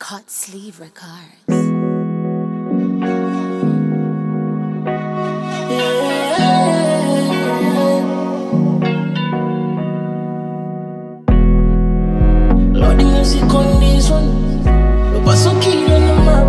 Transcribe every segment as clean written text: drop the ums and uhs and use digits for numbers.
Hot Sleeve Records. Lord, the music on this one, no paso kilo on the map.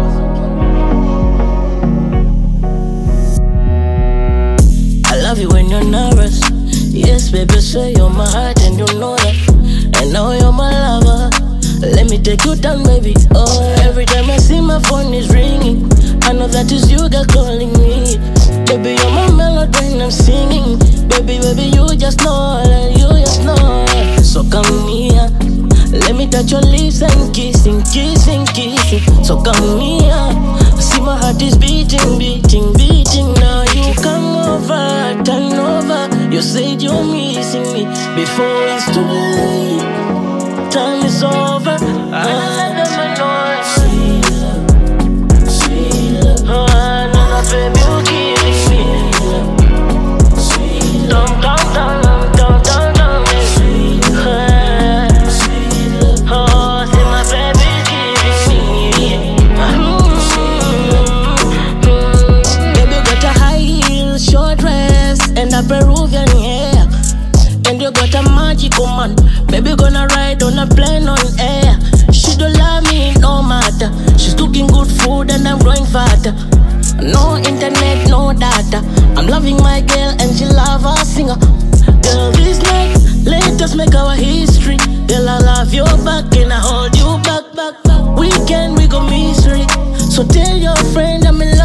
I love you when you're nervous. Yes, baby, say you're my heart and you know that. And now you're my lover. Let me take you down, baby. Oh, every time I see my phone is ringing, I know that is you, girl, calling me. Baby, you're my melody when I'm singing. Baby, you just know that, you just know. So come here, let me touch your lips and kissing. So come here, see my heart is beating. Now you come over, turn over. You said you're missing me before it's too late. Time is over. Sweet love. Oh, no, baby, you giving me sweet love. Down. Sweet love. Oh, say my baby giving me Baby, you got a high heel, short dress, and a Peruvian hair. And you got a magical man. Baby, gonna ride on a plane on air. She don't love me, no matter. She's cooking good food and I'm growing fatter. No internet, no data. I'm loving my girl and she love her singer. Girl, this night, let us make our history. Girl, I love you back and I hold you back. Weekend, we go mystery. So tell your friend I'm in love.